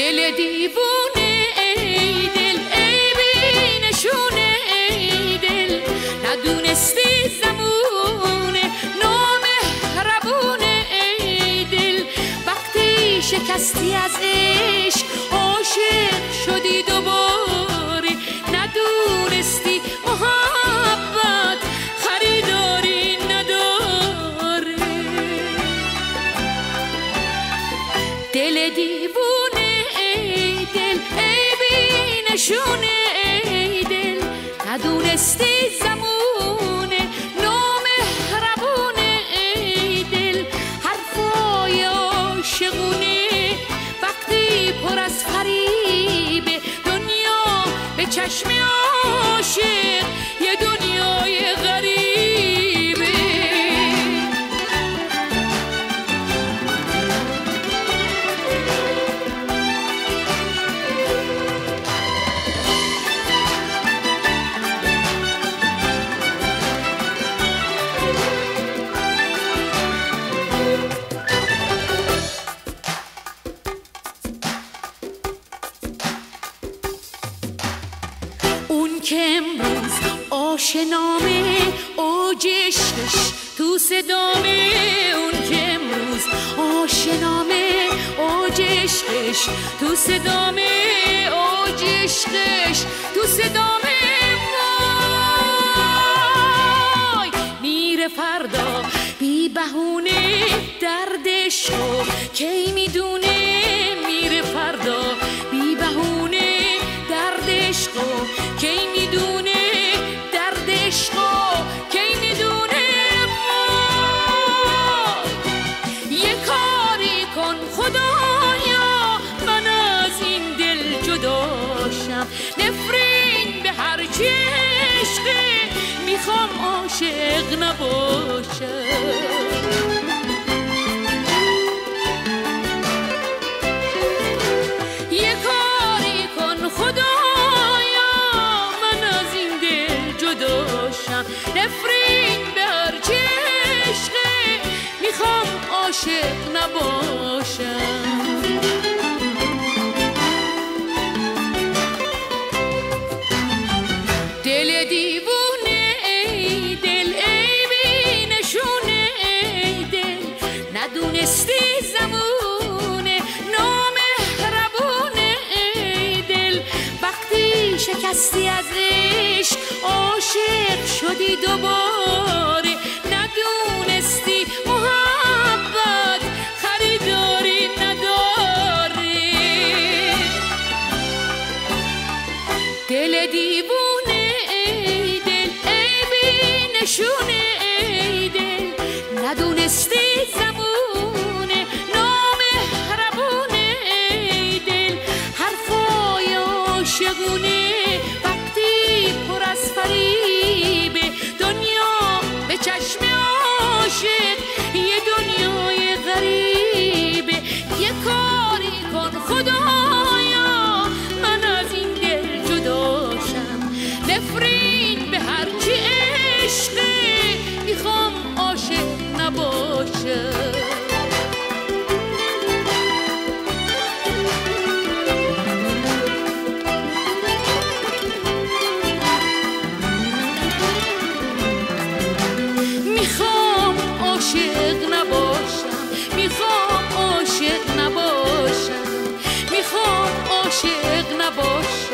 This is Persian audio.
دل دیوونه ای دل، ای بی نشونه ای دل، ندونستی زمونه نامهربونه ای دل، وقتی شکستی از عشق عاشق شدی دوباره، ندونستی محبت خریداری نداره. دل دیوونه ای دل، ای بی نشونه ای دل، ندونستی زمونه نامهربونه ای دل، حرفای عاشقونه وقتی پر از فریب دنیا به چشم عاشق یه دنیای غریبه. اون که امروز آشنامه اوج عشقش تو صدامه، اون که امروز آشنامه اوج عشقش تو صدامه، اوج عشقش تو صدامه. وای میره فردا بی بهونه دردشو کی میدونه، میره فردا بی بهونه دردشو کی میدونه، دردشو کی میدونه. یه کاری کن خدایا من از این دل جداشم، نفرین به هر چی عشقه میخوام عاشق نباشم. نفرین به هر چی عشقه میخوام عاشق نباشم. دل دیوونه ای دل، ای بی نشونه ای دل، ندونستی زمونه نامهربونه ای دل، وقتی شکستی از عشق عاشق شدی دوباره، ندونستی محبت خریداری نداره. دل دیوونه ای دل، ای بی نشونه ای دل، ندونستی زمونه نامهربونه ای دل، حرفای عاشقونه وقتی پر از فریب دنیا به چشم عاشق یه دنیای غریبه. یه کاری کن خدایا من از این دل جداشم، نفرین به هر چی عشقه میخوام عاشق نباشم. میخوام عاشق نباشم، میخوام عاشق نباشم، میخوام عاشق نباشم.